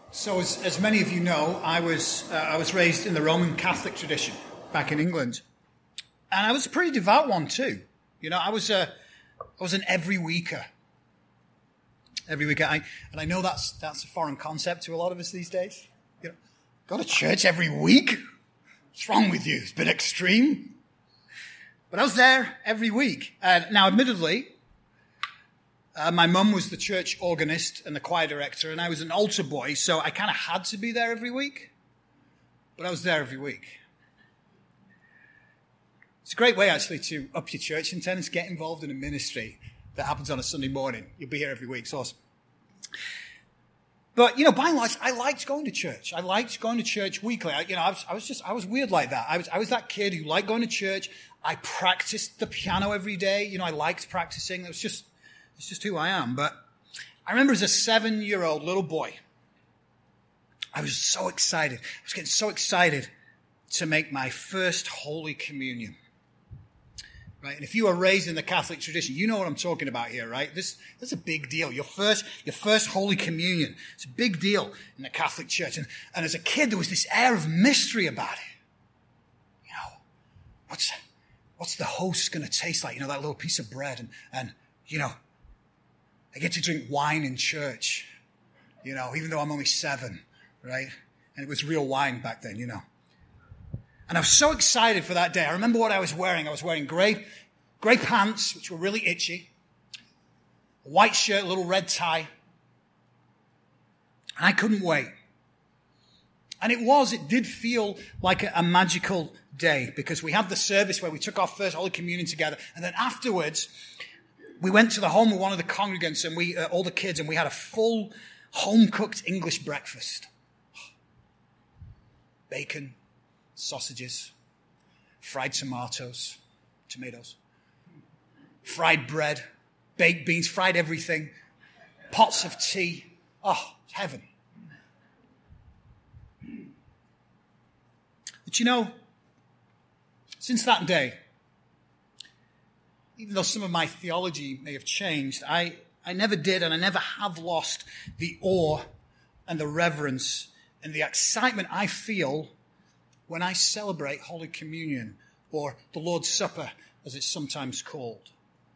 So, as many of you know, I was raised in the Roman Catholic tradition back in England, and I was a pretty devout one too. You know, I was an every weeker. Every week, and I know that's a foreign concept to a lot of us these days. You know, go to church every week? What's wrong with you? It's a bit extreme. But I was there every week. Now, admittedly, my mum was the church organist and the choir director, and I was an altar boy, so I kind of had to be there every week. But I was there every week. It's a great way, actually, to up your church attendance, get involved in a ministry that happens on a Sunday morning. You'll be here every week. It's awesome. But, you know, by and large, I liked going to church. I liked going to church weekly. I was weird like that. I was that kid who liked going to church. I practiced the piano every day. You know, I liked practicing. It's just who I am. But I remember as a 7-year-old little boy, I was so excited. I was getting so excited to make my first Holy Communion. Right? And if you were raised in the Catholic tradition, you know what I'm talking about here, right? This is a big deal. Your first Holy Communion. It's a big deal in the Catholic Church. And as a kid, there was this air of mystery about it. You know, what's the host going to taste like? You know, that little piece of bread. And you know, I get to drink wine in church. You know, even though I'm only 7, right? And it was real wine back then, you know. And I was so excited for that day. I remember what I was wearing. I was wearing grey pants, which were really itchy, a white shirt, a little red tie. And I couldn't wait. And it did feel like a magical day, because we had the service where we took our first Holy Communion together. And then afterwards, we went to the home of one of the congregants, and all the kids, and we had a full home-cooked English breakfast. Bacon, sausages, fried tomatoes, fried bread, baked beans, fried everything, pots of tea. Oh, heaven. But you know, since that day, even though some of my theology may have changed, I never did, and I never have lost the awe and the reverence and the excitement I feel when I celebrate Holy Communion, or the Lord's Supper, as it's sometimes called.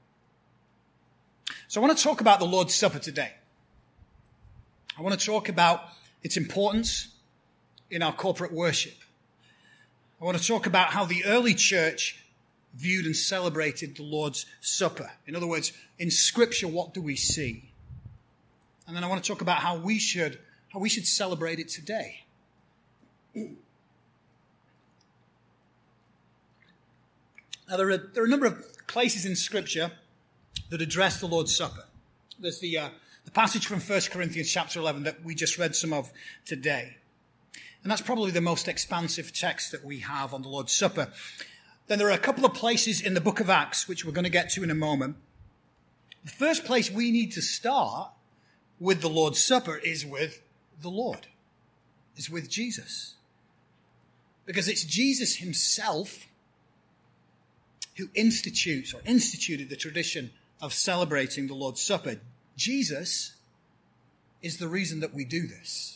So I want to talk about the Lord's Supper today. I want to talk about its importance in our corporate worship. I want to talk about how the early church viewed and celebrated the Lord's Supper. In other words, in Scripture, what do we see? And then I want to talk about how we should celebrate it today. Now, there are a number of places in Scripture that address the Lord's Supper. There's the passage from 1 Corinthians chapter 11 that we just read some of today. And that's probably the most expansive text that we have on the Lord's Supper. Then there are a couple of places in the book of Acts, which we're going to get to in a moment. The first place we need to start with the Lord's Supper is with the Lord, is with Jesus. Because it's Jesus himself who instituted the tradition of celebrating the Lord's Supper. Jesus is the reason that we do this.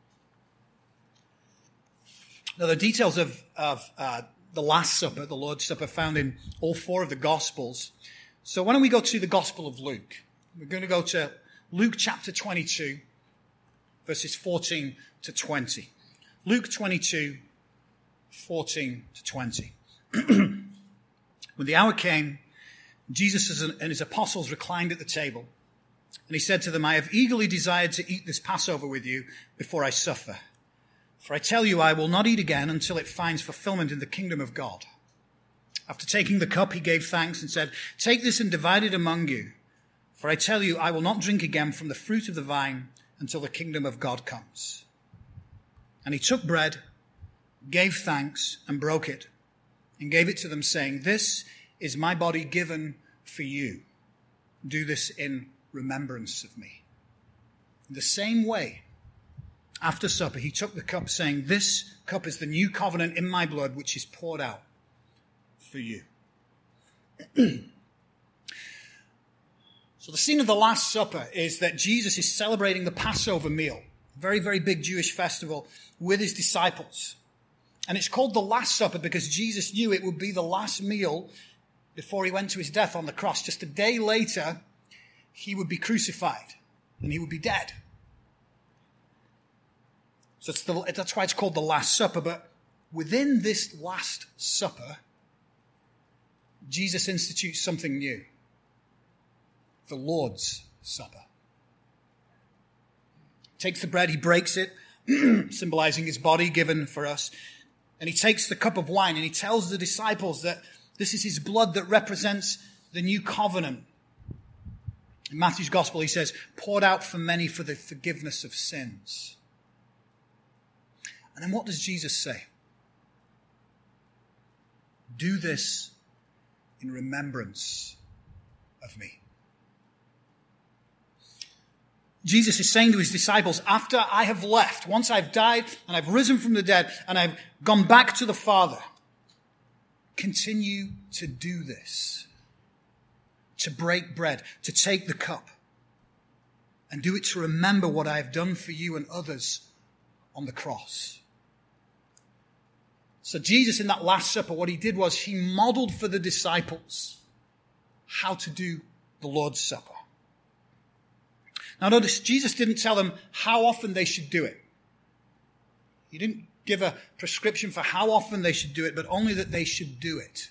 Now, the details of the Last Supper, the Lord's Supper, found in all 4 of the Gospels. So why don't we go to the Gospel of Luke? We're going to go to Luke chapter 22, verses 14 to 20. Luke 22, 14 to 20. When the hour came, Jesus and his apostles reclined at the table. And he said to them, I have eagerly desired to eat this Passover with you before I suffer. For I tell you, I will not eat again until it finds fulfillment in the kingdom of God. After taking the cup, he gave thanks and said, take this and divide it among you. For I tell you, I will not drink again from the fruit of the vine until the kingdom of God comes. And he took bread, gave thanks, and broke it, and gave it to them, saying, this is my body given for you. Do this in remembrance of me. In the same way, after supper, he took the cup, saying, this cup is the new covenant in my blood, which is poured out for you. So the scene of the Last Supper is that Jesus is celebrating the Passover meal very, very big Jewish festival, with his disciples. And it's called the Last Supper because Jesus knew it would be the last meal before he went to his death on the cross. Just a day later, he would be crucified and he would be dead. So that's why it's called the Last Supper. But within this Last Supper, Jesus institutes something new. The Lord's Supper. He takes the bread, he breaks it, symbolizing his body given for us. And he takes the cup of wine and he tells the disciples that this is his blood that represents the new covenant. In Matthew's gospel, he says, poured out for many for the forgiveness of sins. And then what does Jesus say? Do this in remembrance of me. Jesus is saying to his disciples, after I have left, once I've died and I've risen from the dead and I've gone back to the Father, continue to do this. To break bread, to take the cup, and do it to remember what I have done for you and others on the cross. So Jesus, in that Last Supper, what he did was he modeled for the disciples how to do the Lord's Supper. Now notice, Jesus didn't tell them how often they should do it. He didn't give a prescription for how often they should do it, but only that they should do it.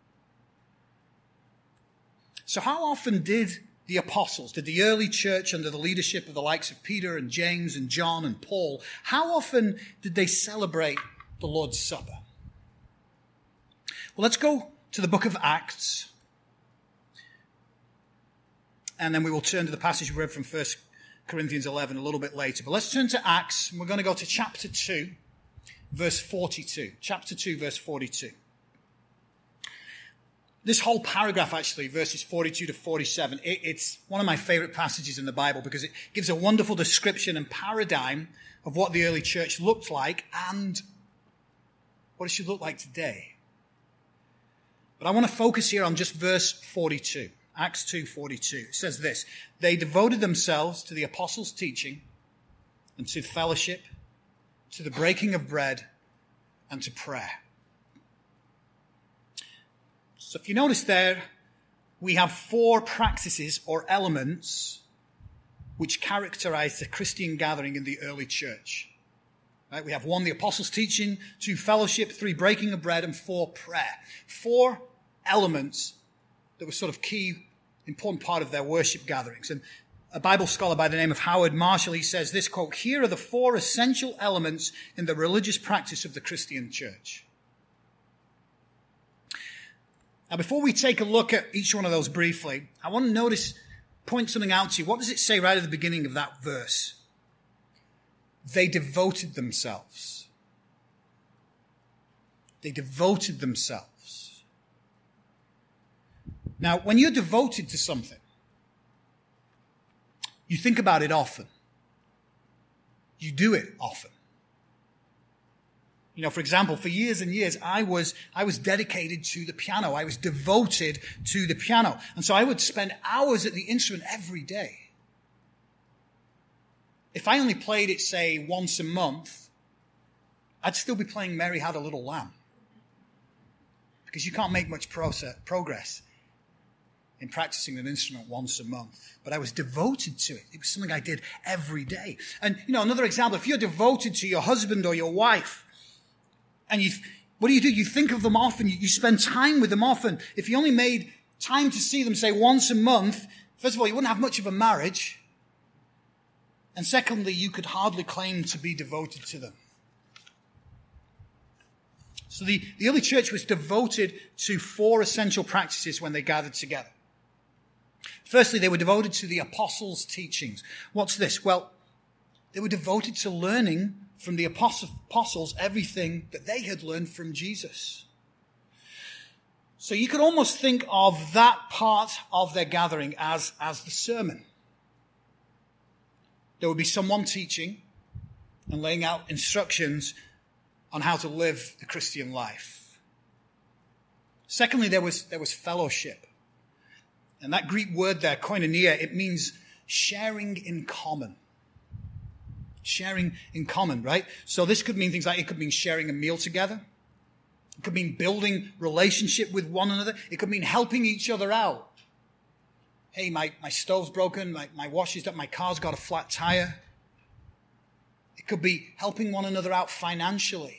So how often did the apostles, did the early church under the leadership of the likes of Peter and James and John and Paul, how often did they celebrate the Lord's Supper? Well, let's go to the book of Acts. And then we will turn to the passage we read from 1 Corinthians 11 a little bit later. But let's turn to Acts, and we're going to go to chapter 2, verse 42. Chapter 2, verse 42. This whole paragraph, actually, verses 42 to 47, it's one of my favorite passages in the Bible because it gives a wonderful description and paradigm of what the early church looked like and what it should look like today. But I want to focus here on just verse 42. Acts 2:42. It says this: they devoted themselves to the apostles' teaching and to fellowship, to the breaking of bread, and to prayer. So if you notice there, we have 4 practices or elements which characterize the Christian gathering in the early church. Right? We have 1, the apostles' teaching, 2, fellowship, 3, breaking of bread, and 4, prayer. 4 elements that were sort of key, important part of their worship gatherings. And a Bible scholar by the name of Howard Marshall, he says this, quote, here are the 4 essential elements in the religious practice of the Christian church. Now, before we take a look at each one of those briefly, I want to point something out to you. What does it say right at the beginning of that verse? They devoted themselves. They devoted themselves. Now, when you're devoted to something, you think about it often. You do it often. You know, for example, for years and years, I was dedicated to the piano. I was devoted to the piano. And so I would spend hours at the instrument every day. If I only played it, say, once a month, I'd still be playing Mary Had a Little Lamb. Because you can't make much progress in practicing an instrument once a month. But I was devoted to it. It was something I did every day. And, you know, another example, if you're devoted to your husband or your wife, and what do? You think of them often. You spend time with them often. If you only made time to see them, say, once a month, first of all, you wouldn't have much of a marriage. And secondly, you could hardly claim to be devoted to them. So the early church was devoted to 4 essential practices when they gathered together. Firstly, they were devoted to the apostles' teachings. What's this? Well, they were devoted to learning from the apostles everything that they had learned from Jesus. So you could almost think of that part of their gathering as the sermon. There would be someone teaching and laying out instructions on how to live the Christian life. Secondly, there was fellowship. And that Greek word there, koinonia, it means sharing in common. Sharing in common, right? So this could mean things like, it could mean sharing a meal together. It could mean building relationship with one another. It could mean helping each other out. Hey, my stove's broken, my washer's up, my car's got a flat tire. It could be helping one another out financially.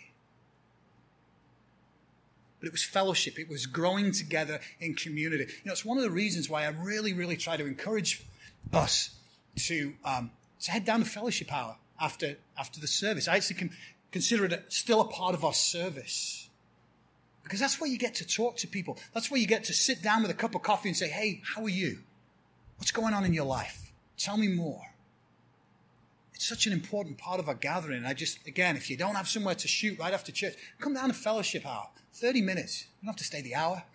But it was fellowship. It was growing together in community. It's one of the reasons why I really, really try to encourage us to head down to fellowship hour after the service. I actually consider it still a part of our service. Because that's where you get to talk to people. That's where you get to sit down with a cup of coffee and say, hey, how are you? What's going on in your life? Tell me more. It's such an important part of our gathering. And again, if you don't have somewhere to shoot right after church, come down to fellowship hour. 30 minutes. You don't have to stay the hour.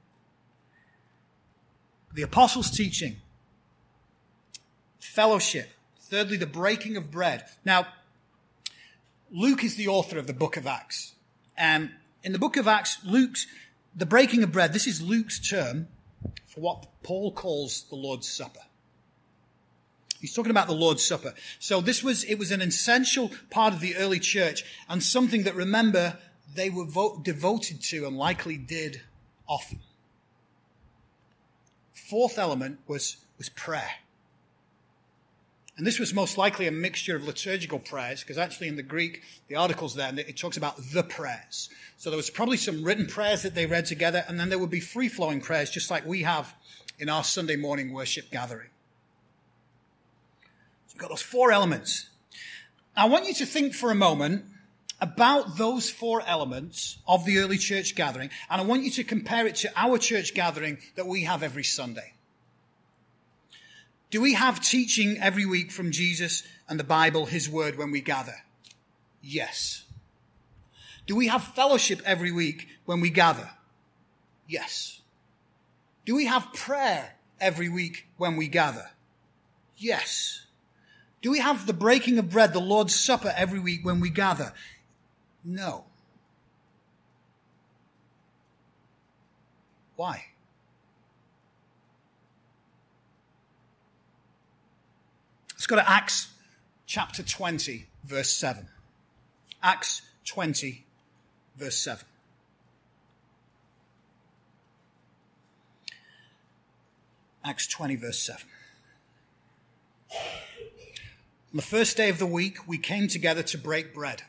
The apostles' teaching. Fellowship. Thirdly, the breaking of bread. Now, Luke is the author of the book of Acts. And in the book of Acts, the breaking of bread, this is Luke's term for what Paul calls the Lord's Supper. He's talking about the Lord's Supper. So it was an essential part of the early church and something that, remember, they were devoted to and likely did often. Fourth element was prayer. And this was most likely a mixture of liturgical prayers, because actually in the Greek, the articles there, it talks about the prayers. So there was probably some written prayers that they read together, and then there would be free-flowing prayers, just like we have in our Sunday morning worship gathering. So you've got those four elements. I want you to think for a moment about those four elements of the early church gathering, and I want you to compare it to our church gathering that we have every Sunday. Do we have teaching every week from Jesus and the Bible, his word, when we gather? Yes. Do we have fellowship every week when we gather? Yes. Do we have prayer every week when we gather? Yes. Do we have the breaking of bread, the Lord's Supper, every week when we gather? No. Why? Let's go to Acts chapter 20, verse 7. Acts 20, verse 7. Acts 20, verse 7. On the first day of the week, we came together to break bread.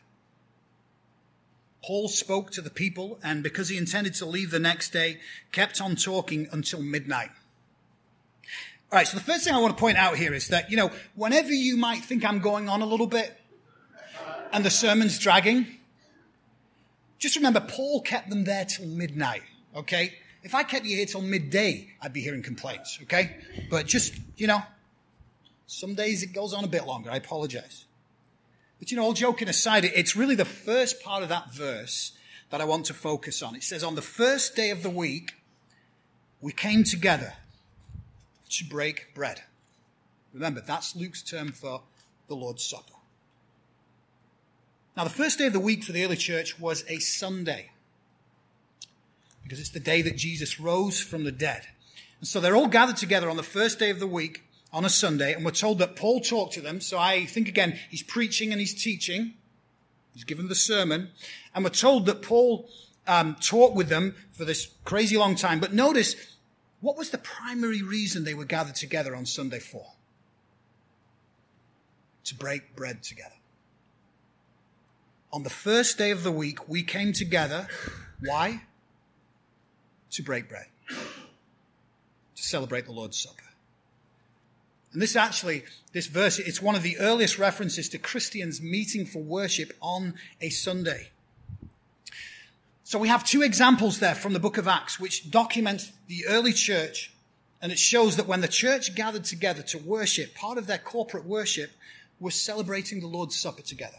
Paul spoke to the people, and because he intended to leave the next day, kept on talking until midnight. All right, so the first thing I want to point out here is that, whenever you might think I'm going on a little bit and the sermon's dragging, just remember Paul kept them there till midnight, okay? If I kept you here till midday, I'd be hearing complaints, okay? But just, some days it goes on a bit longer. I apologize. But, all joking aside, it's really the first part of that verse that I want to focus on. It says, on the first day of the week, we came together to break bread. Remember, that's Luke's term for the Lord's Supper. Now, the first day of the week for the early church was a Sunday, because it's the day that Jesus rose from the dead. And so they're all gathered together on the first day of the week on a Sunday, and we're told that Paul talked to them. So I think, again, he's preaching and he's teaching. He's given the sermon. And we're told that Paul talked with them for this crazy long time. But notice, what was the primary reason they were gathered together on Sunday for? To break bread together. On the first day of the week, we came together. Why? To break bread. To celebrate the Lord's Supper. And this verse, it's one of the earliest references to Christians meeting for worship on a Sunday. So we have two examples there from the book of Acts, which documents the early church, and it shows that when the church gathered together to worship, part of their corporate worship was celebrating the Lord's Supper together.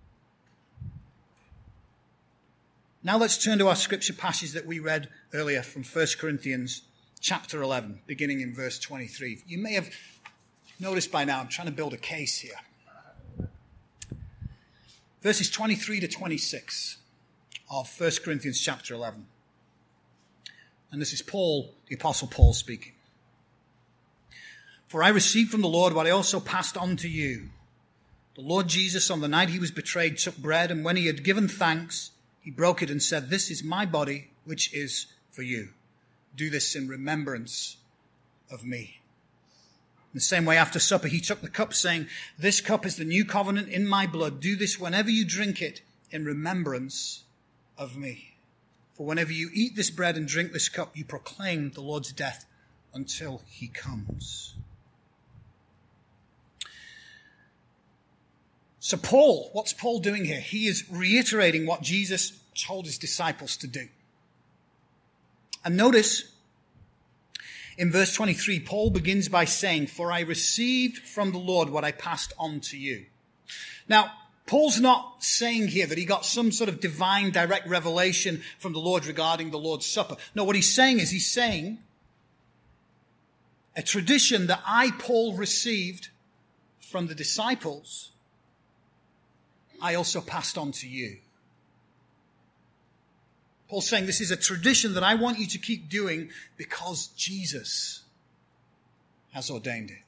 Now let's turn to our scripture passage that we read earlier from 1 Corinthians chapter 11, beginning in verse 23. You may have noticed by now, I'm trying to build a case here. Verses 23 to 26 of 1 Corinthians chapter 11. And this is Paul, the Apostle Paul speaking. For I received from the Lord what I also passed on to you. The Lord Jesus, on the night he was betrayed, took bread, and when he had given thanks, he broke it and said, "This is my body, which is for you. Do this in remembrance of me." In the same way, after supper, he took the cup, saying, "This cup is the new covenant in my blood. Do this whenever you drink it in remembrance of me. For whenever you eat this bread and drink this cup, you proclaim the Lord's death until he comes." So Paul, what's Paul doing here? He is reiterating what Jesus told his disciples to do. And notice, in verse 23, Paul begins by saying, "For I received from the Lord what I passed on to you." Now, Paul's not saying here that he got some sort of divine direct revelation from the Lord regarding the Lord's Supper. No, what he's saying is a tradition that I, Paul, received from the disciples, I also passed on to you. Paul's saying this is a tradition that I want you to keep doing because Jesus has ordained it.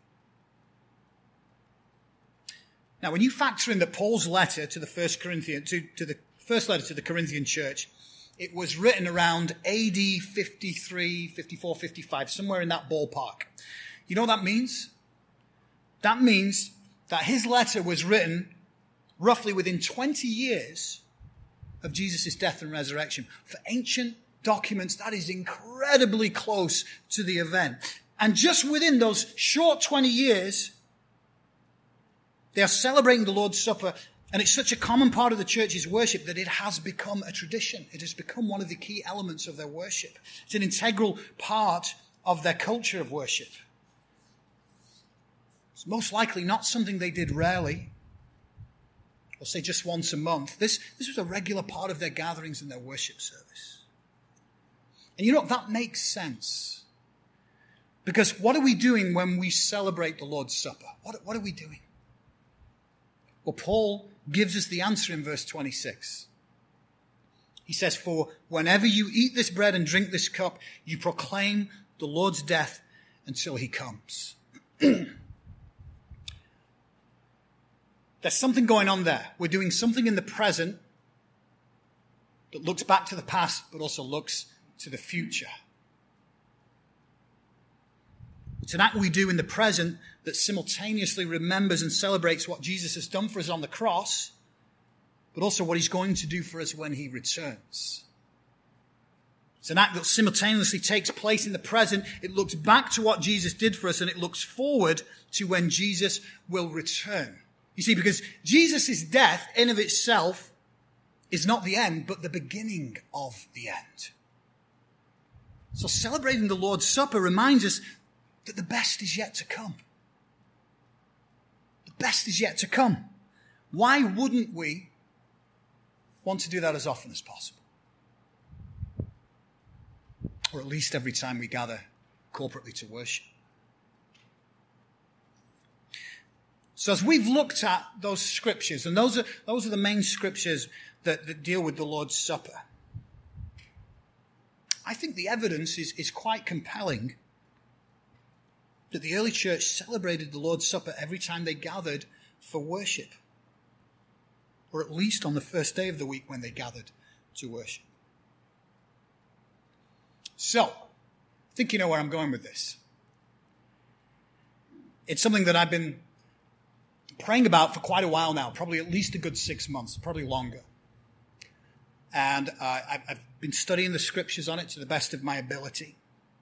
Now, when you factor in that Paul's letter to the first letter to the Corinthian church, it was written around AD 53, 54, 55, somewhere in that ballpark. You know what that means? That means that his letter was written roughly within 20 years of Jesus' death and resurrection. For ancient documents, that is incredibly close to the event. And just within those short 20 years, they are celebrating the Lord's Supper, and it's such a common part of the church's worship that it has become a tradition. It has become one of the key elements of their worship. It's an integral part of their culture of worship. It's most likely not something they did rarely, or say just once a month. This was a regular part of their gatherings and their worship service. And you know, that makes sense. Because what are we doing when we celebrate the Lord's Supper? What are we doing? Well, Paul gives us the answer in verse 26. He says, "For whenever you eat this bread and drink this cup, you proclaim the Lord's death until he comes." There's something going on there. We're doing something in the present that looks back to the past, but also looks to the future. It's an act we do in the present that simultaneously remembers and celebrates what Jesus has done for us on the cross, but also what he's going to do for us when he returns. It's an act that simultaneously takes place in the present. It looks back to what Jesus did for us, and it looks forward to when Jesus will return. You see, because Jesus' death in of itself is not the end, but the beginning of the end. So celebrating the Lord's Supper reminds us that the best is yet to come. The best is yet to come. Why wouldn't we want to do that as often as possible? Or at least every time we gather corporately to worship. So as we've looked at those scriptures, and those are the main scriptures that deal with the Lord's Supper, I think the evidence is quite compelling that the early church celebrated the Lord's Supper every time they gathered for worship, or at least on the first day of the week when they gathered to worship. So, I think you know where I'm going with this. It's something that I've been praying about for quite a while now, probably at least a good 6 months, probably longer. And I've been studying the scriptures on it to the best of my ability.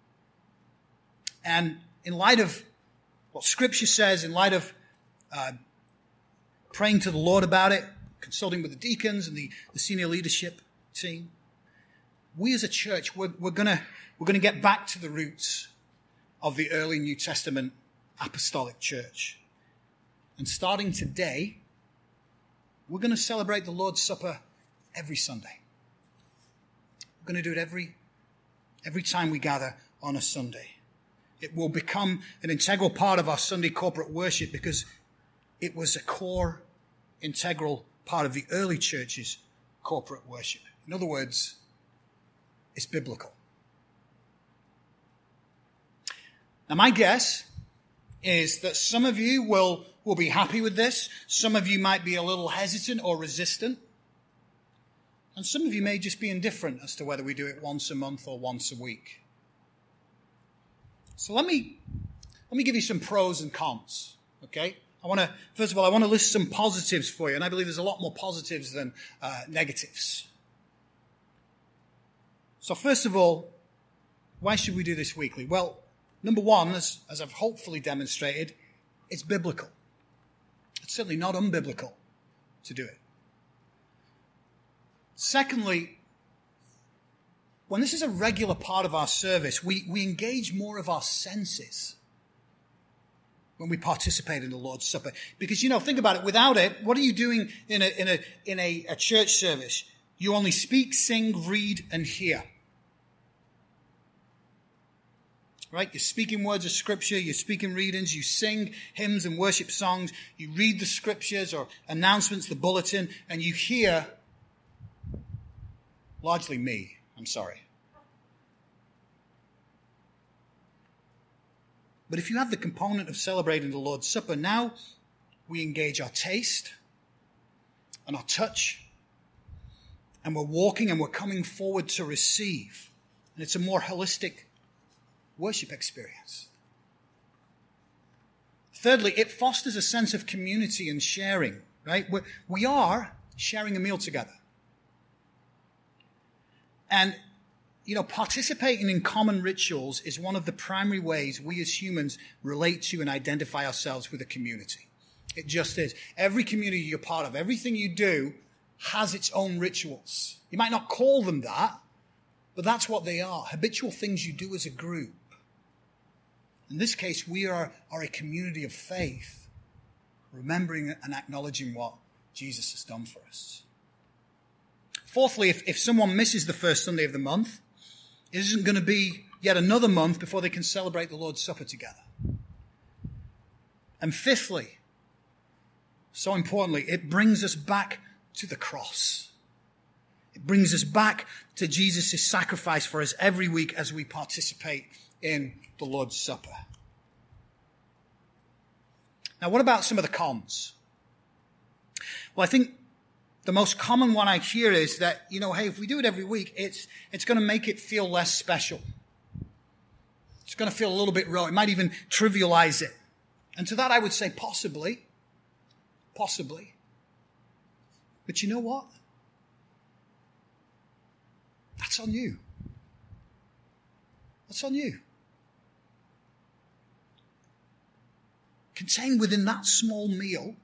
And in light of what Scripture says, in light of praying to the Lord about it, consulting with the deacons and the senior leadership team, we as a church, we're going to get back to the roots of the early New Testament apostolic church. And starting today, we're going to celebrate the Lord's Supper every Sunday. We're going to do it every time we gather on a Sunday. It will become an integral part of our Sunday corporate worship because it was a core, integral part of the early church's corporate worship. In other words, it's biblical. Now, my guess is that some of you will will be happy with this. Some of you might be a little hesitant or resistant. And some of you may just be indifferent as to whether we do it once a month or once a week. So let me give you some pros and cons, okay? First of all, I want to list some positives for you, and I believe there's a lot more positives than negatives. So first of all, why should we do this weekly? Well, number one, as I've hopefully demonstrated, it's biblical. It's certainly not unbiblical to do it. Secondly, when this is a regular part of our service, we engage more of our senses when we participate in the Lord's Supper. Because, think about it. Without it, what are you doing in a church service? You only speak, sing, read, and hear. Right? You're speaking words of Scripture, you're speaking readings, you sing hymns and worship songs, you read the Scriptures or announcements, the bulletin, and you hear largely me. I'm sorry. But if you have the component of celebrating the Lord's Supper, now we engage our taste and our touch, and we're walking and we're coming forward to receive. And it's a more holistic worship experience. Thirdly, it fosters a sense of community and sharing, right? We are sharing a meal together. And, participating in common rituals is one of the primary ways we as humans relate to and identify ourselves with a community. It just is. Every community you're part of, everything you do has its own rituals. You might not call them that, but that's what they are. Habitual things you do as a group. In this case, we are a community of faith, remembering and acknowledging what Jesus has done for us. Fourthly, if someone misses the first Sunday of the month, it isn't going to be yet another month before they can celebrate the Lord's Supper together. And fifthly, so importantly, it brings us back to the cross. It brings us back to Jesus' sacrifice for us every week as we participate in the Lord's Supper. Now, what about some of the cons? Well, I think the most common one I hear is that, hey, if we do it every week, it's going to make it feel less special. It's going to feel a little bit raw. It might even trivialize it. And to that I would say possibly. But you know what? That's on you. That's on you. Contained within that small meal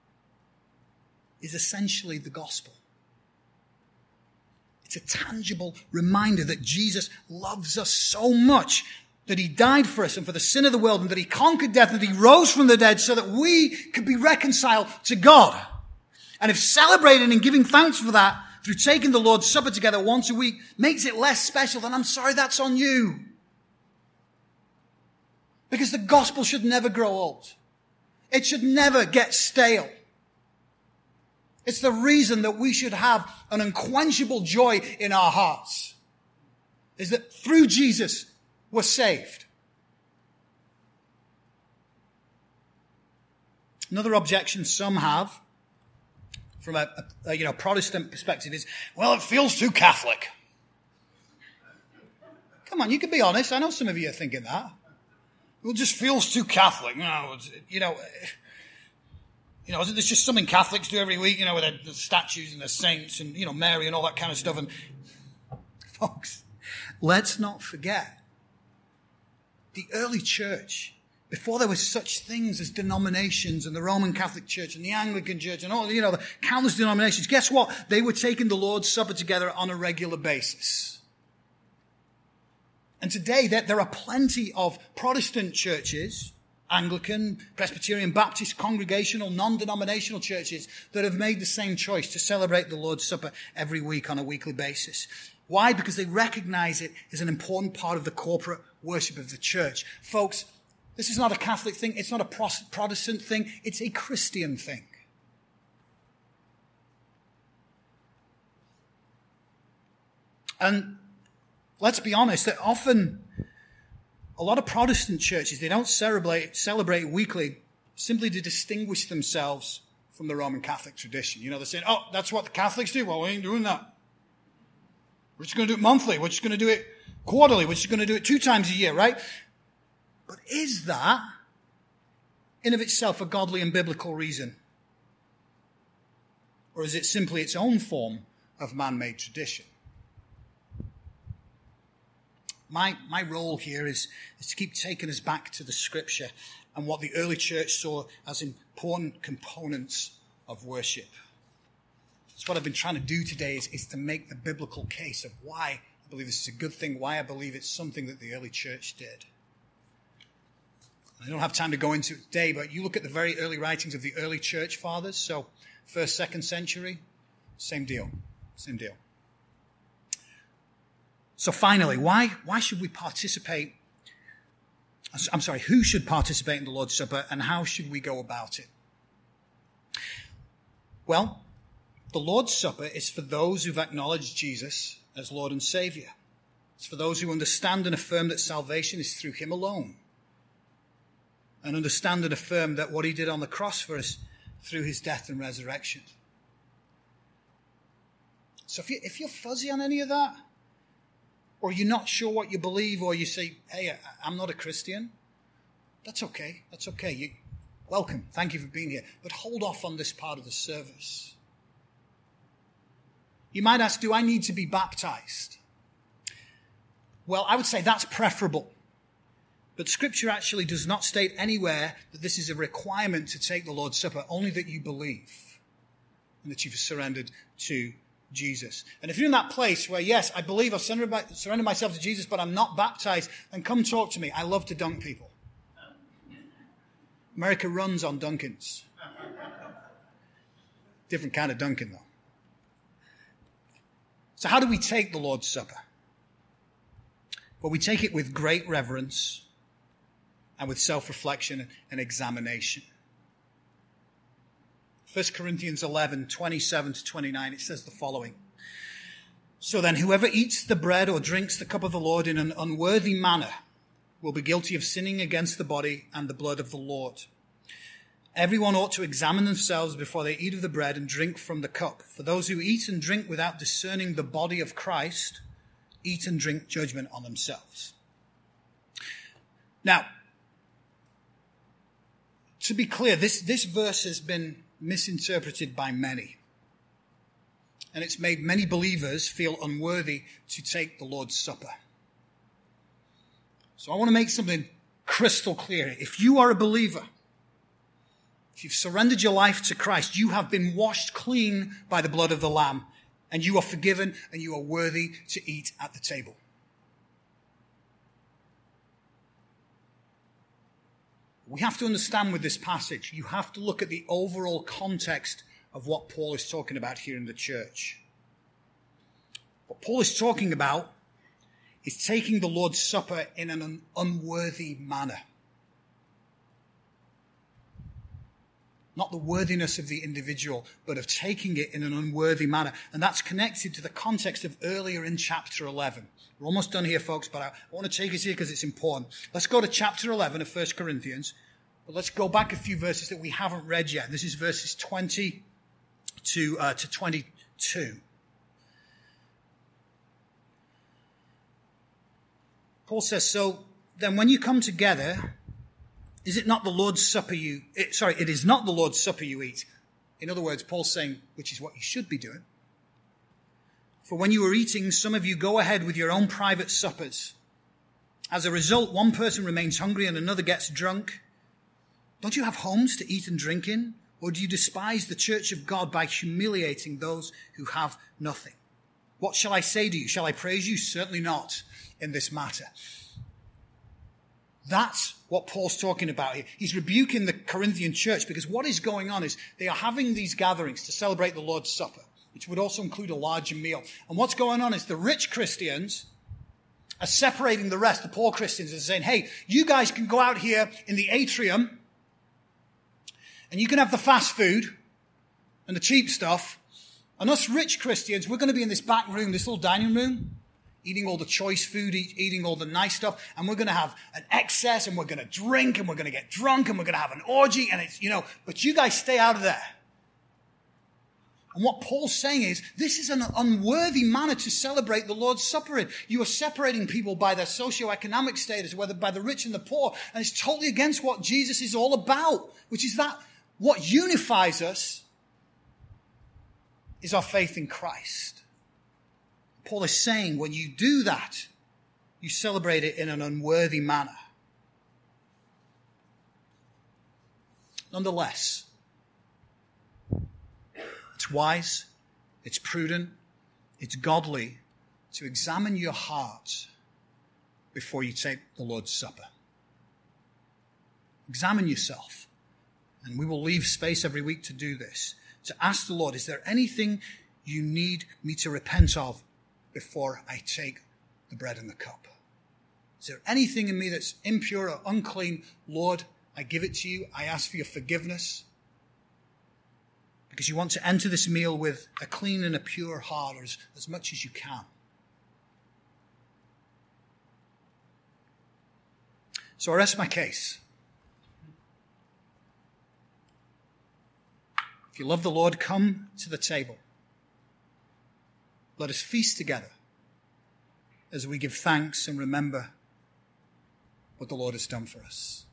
is essentially the gospel. It's a tangible reminder that Jesus loves us so much that he died for us and for the sin of the world, and that he conquered death, and that he rose from the dead so that we could be reconciled to God. And if celebrating and giving thanks for that through taking the Lord's Supper together once a week makes it less special, then I'm sorry, that's on you. Because the gospel should never grow old. It should never get stale. It's the reason that we should have an unquenchable joy in our hearts. Is that through Jesus we're saved. Another objection some have from a Protestant perspective is, well, it feels too Catholic. Come on, you can be honest. I know some of you are thinking that. It just feels too Catholic. No, isn't this just something Catholics do every week, with the statues and the saints and, Mary and all that kind of stuff? And folks, let's not forget the early church, before there were such things as denominations and the Roman Catholic Church and the Anglican Church and all, the countless denominations. Guess what? They were taking the Lord's Supper together on a regular basis. And today there are plenty of Protestant churches, Anglican, Presbyterian, Baptist, congregational, non-denominational churches that have made the same choice to celebrate the Lord's Supper every week on a weekly basis. Why? Because they recognize it as an important part of the corporate worship of the church. Folks, this is not a Catholic thing. It's not a Protestant thing. It's a Christian thing. And let's be honest, that often a lot of Protestant churches, they don't celebrate weekly simply to distinguish themselves from the Roman Catholic tradition. They're saying, oh, that's what the Catholics do. Well, we ain't doing that. We're just going to do it monthly. We're just going to do it quarterly. We're just going to do it 2 times a year, right? But is that, in of itself, a godly and biblical reason? Or is it simply its own form of man-made tradition? My role here is to keep taking us back to the Scripture and what the early church saw as important components of worship. That's what I've been trying to do today is to make the biblical case of why I believe this is a good thing, why I believe it's something that the early church did. I don't have time to go into it today, but you look at the very early writings of the early church fathers, so 1st, 2nd century, same deal. So finally, why should we participate? Who should participate in the Lord's Supper and how should we go about it? Well, the Lord's Supper is for those who've acknowledged Jesus as Lord and Savior. It's for those who understand and affirm that salvation is through him alone. And understand and affirm that what he did on the cross for us through his death and resurrection. So if you're fuzzy on any of that, or you're not sure what you believe, or you say, hey, I'm not a Christian, that's okay. That's okay. Welcome. Thank you for being here. But hold off on this part of the service. You might ask, do I need to be baptized? Well, I would say that's preferable. But Scripture actually does not state anywhere that this is a requirement to take the Lord's Supper, only that you believe and that you've surrendered to Jesus. And if you're in that place where, yes, I believe I've surrendered myself to Jesus, but I'm not baptized, then come talk to me. I love to dunk people. America runs on Dunkins. Different kind of dunking, though. So how do we take the Lord's Supper? Well, we take it with great reverence and with self-reflection and examination. 1 Corinthians 11, 27 to 29, it says the following. So then, whoever eats the bread or drinks the cup of the Lord in an unworthy manner will be guilty of sinning against the body and the blood of the Lord. Everyone ought to examine themselves before they eat of the bread and drink from the cup. For those who eat and drink without discerning the body of Christ eat and drink judgment on themselves. Now, to be clear, this verse has been misinterpreted by many. And it's made many believers feel unworthy to take the Lord's Supper. So I want to make something crystal clear. If you are a believer, if you've surrendered your life to Christ, you have been washed clean by the blood of the Lamb, and you are forgiven and you are worthy to eat at the table. We have to understand with this passage, you have to look at the overall context of what Paul is talking about here in the church. What Paul is talking about is taking the Lord's Supper in an unworthy manner. Not the worthiness of the individual, but of taking it in an unworthy manner. And that's connected to the context of earlier in chapter 11. We're almost done here, folks, but I want to take us here because it's important. Let's go to chapter 11 of 1 Corinthians. But let's go back a few verses that we haven't read yet. This is verses 20 to 22. Paul says, so then when you come together, it is not the Lord's Supper you eat. In other words, Paul's saying, which is what you should be doing. For when you are eating, some of you go ahead with your own private suppers. As a result, one person remains hungry and another gets drunk. Don't you have homes to eat and drink in? Or do you despise the church of God by humiliating those who have nothing? What shall I say to you? Shall I praise you? Certainly not in this matter. That's what Paul's talking about here. He's rebuking the Corinthian church because what is going on is they are having these gatherings to celebrate the Lord's Supper, which would also include a larger meal. And what's going on is the rich Christians are separating the rest, the poor Christians, and saying, hey, you guys can go out here in the atrium and you can have the fast food and the cheap stuff. And us rich Christians, we're going to be in this back room, this little dining room. eating all the choice food, eating all the nice stuff, and we're going to have an excess, and we're going to drink, and we're going to get drunk, and we're going to have an orgy, and it's, but you guys stay out of there. And what Paul's saying is, this is an unworthy manner to celebrate the Lord's Supper in. You are separating people by their socioeconomic status, whether by the rich and the poor, and it's totally against what Jesus is all about, which is that what unifies us is our faith in Christ. Paul is saying when you do that, you celebrate it in an unworthy manner. Nonetheless, it's wise, it's prudent, it's godly to examine your heart before you take the Lord's Supper. Examine yourself. And we will leave space every week to do this. To ask the Lord, is there anything you need me to repent of before I take the bread and the cup? Is there anything in me that's impure or unclean? Lord, I give it to you. I ask for your forgiveness. Because you want to enter this meal with a clean and a pure heart, or as much as you can. So I rest my case. If you love the Lord, come to the table. Let us feast together as we give thanks and remember what the Lord has done for us.